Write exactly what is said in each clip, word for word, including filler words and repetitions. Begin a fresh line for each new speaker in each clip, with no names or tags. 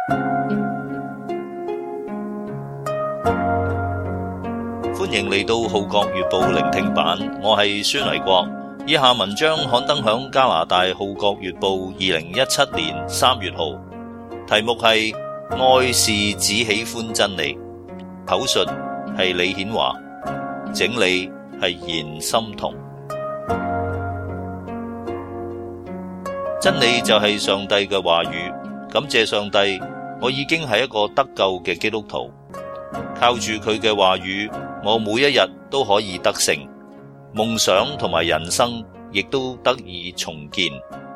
歡迎嚟到《號角月報》聆聽版，我係孫維國。以下文章刊登響加拿大《號角月報》二零一七年三月號，題目係愛是只喜歡真理，口述係李顯華，整理係嚴心彤。真理就係上帝嘅話語，感謝上帝，我已經係一個得救嘅基督徒，靠住佢嘅話語，我每一日都可以得勝，夢想同埋人生亦都得以重建。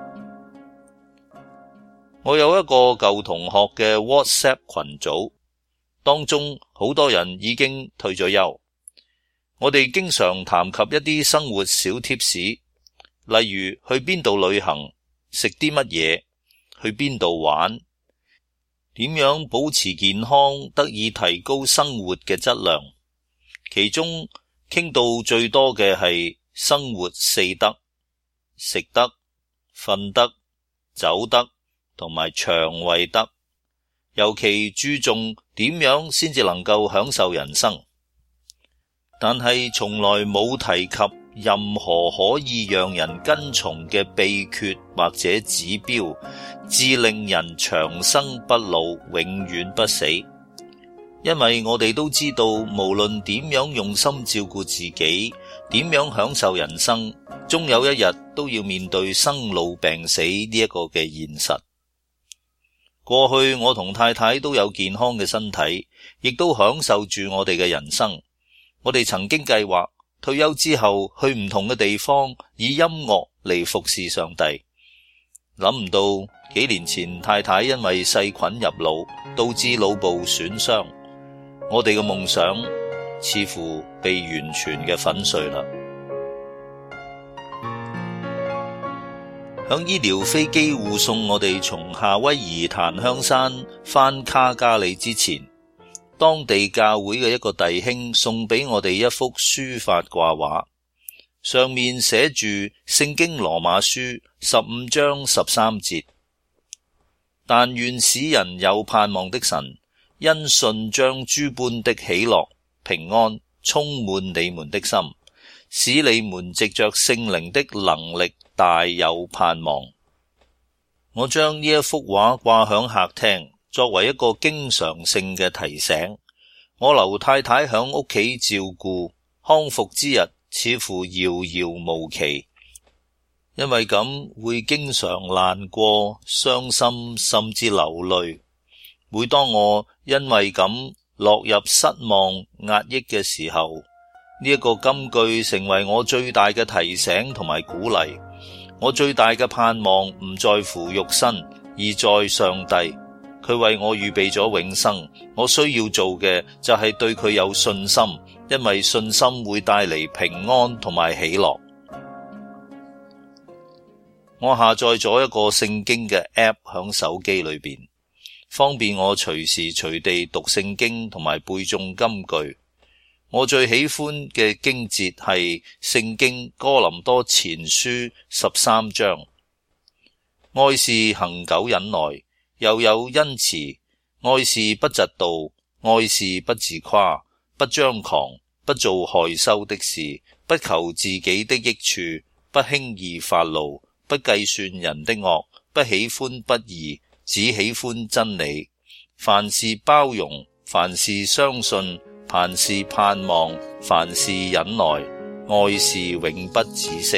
我有一個舊同學嘅 WhatsApp 群組，當中好多人已經退咗休。我哋經常談及一啲生活小貼士，例如去邊度旅行，食啲乜嘢，去邊度玩，點樣保持健康，得以提高生活嘅質量。其中傾到最多嘅係生活四德：食得、瞓得、走得同埋腸胃得，尤其注重點樣先至能夠享受人生。但係從來冇提及任何可以讓人跟從嘅秘訣或者指標，致令人長生不老，永遠不死。因為我哋都知道，無論點樣用心照顧自己，點樣享受人生，終有一日都要面對生老病死呢一個嘅現實。過去我同太太都有健康嘅身體，亦都享受住我哋嘅人生。我哋曾經計劃退休之後去唔同嘅地方，以音樂嚟服侍上帝。諗唔到幾年前太太因為細菌入腦，導致腦部損傷，我哋嘅夢想似乎被完全嘅粉碎啦。響醫療飛機護送我哋從夏威夷檀香山返卡加里之前，當地教會嘅一個弟兄送俾我哋一幅書法掛畫，上面寫住聖經羅馬書十五章十三節：但願使人有盼望的神，因信將諸般的喜樂平安充滿你們的心，使你們藉着聖靈的能力大有盼望。我將呢一幅畫掛響客廳，作為一個經常性嘅提醒。我留太太響屋企照顧，康復之日似乎遙遙無期，因為咁會經常難過、傷心，甚至流淚。每當我因為咁落入失望、壓抑嘅時候，呢一個金句成為我最大嘅提醒同埋鼓勵。我最大嘅盼望唔在乎肉身，而在上帝。佢為我預備咗永生，我需要做嘅就係對佢有信心，因為信心會帶嚟平安同埋喜樂。我下載咗一個聖經嘅 app 響手機裏邊，方便我隨時隨地讀聖經同埋背誦金句。我最喜歡嘅經節係聖經哥林多前書十三章，愛是恆久忍耐，又有恩慈，愛是不嫉妒，愛是不自誇，不張狂，不做害羞的事，不求自己的益處，不輕易發怒，不計算人的惡，不喜歡不義，只喜歡真理。凡事包容，凡事相信，凡事盼望，凡事忍耐，愛是永不止息。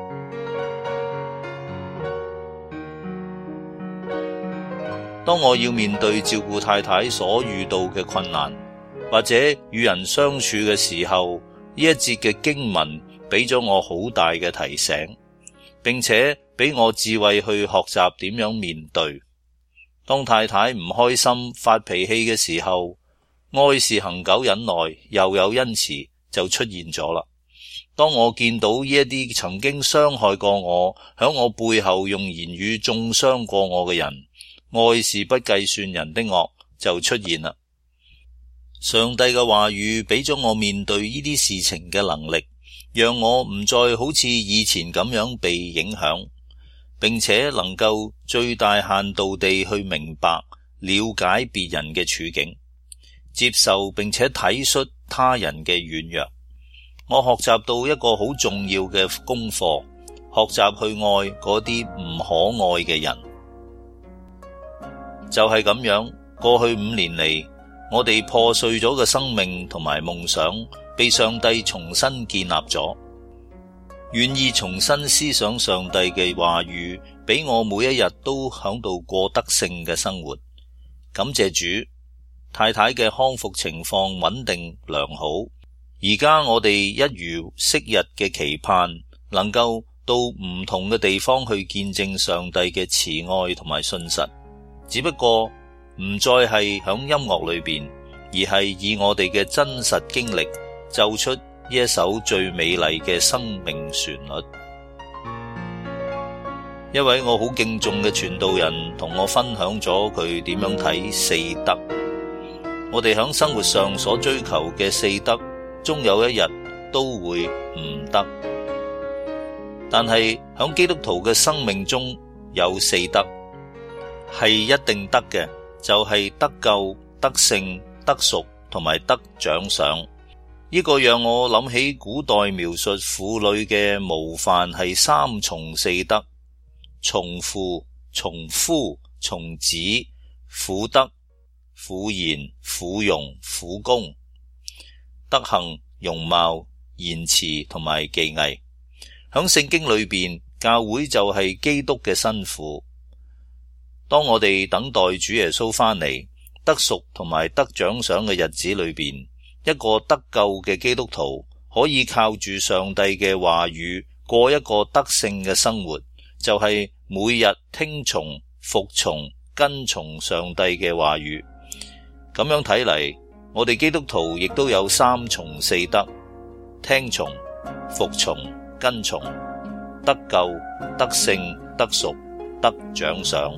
當我要面對照顧太太所遇到嘅困難，或者與人相處嘅時候，呢一節嘅經文俾咗我好大嘅提醒，並且俾我智慧去學習點樣面對。當太太唔開心發脾氣嘅時候，愛是恆久忍耐，又有恩慈就出現咗啦。當我見到呢一啲曾經傷害過我，響我背後用言語中傷過我嘅人，愛是不計算人的惡就出現啦。上帝嘅話語俾咗我面對呢啲事情嘅能力，讓我唔再好似以前咁樣被影響，並且能夠最大限度地去明白了解別人嘅處境，接受並且體恤他人嘅軟弱。我學習到一個好重要嘅功課，學習去愛嗰啲唔可愛嘅人。就係咁樣，過去五年嚟，我哋破碎咗嘅生命同埋夢想，被上帝重新建立咗。願意重新思想上帝嘅話語，俾我每一日都響度過得勝嘅生活。感謝主，太太嘅康復情況穩定良好。而家我哋一如昔日嘅期盼，能夠到唔同嘅地方去見證上帝嘅慈愛同埋信實。只不過唔再係響音樂裏邊，而係以我哋嘅真實經歷奏出呢一首最美麗嘅生命旋律。一位我好敬重嘅傳道人同我分享咗佢點樣睇四德。我哋響生活上所追求嘅四德，終有一日都會唔得，但係響基督徒嘅生命中有四德係一定得嘅，就係、是、得救、得勝、得贖同埋得獎賞。呢、這個讓我諗起古代描述婦女嘅模範係三從四德：從父、從夫、從子，婦德、婦言、婦容、婦功。德行、容貌、言辭同埋技藝。響聖經裏邊，教會就係基督嘅新婦。當我哋等待主耶穌翻嚟，得贖同埋得獎賞嘅日子裏邊，一個得救嘅基督徒可以靠住上帝嘅話語過一個得勝嘅生活，就係、是、每日聽從、服從、跟從上帝嘅話語。咁樣睇嚟，我哋基督徒亦都有三從四德：聽從、服從、跟從，得救、得勝、得贖、得獎賞。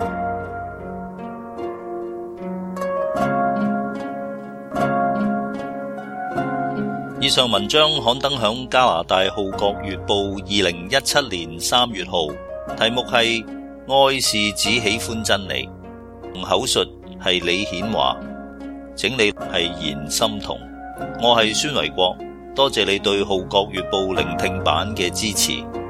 以上文章刊登響加拿大《號角月報》二零一七年三月號，題目係愛是只喜歡真理，口述係李顯華，整理係嚴心彤。我係孫維國，多謝你對《號角月報》聆聽版嘅支持。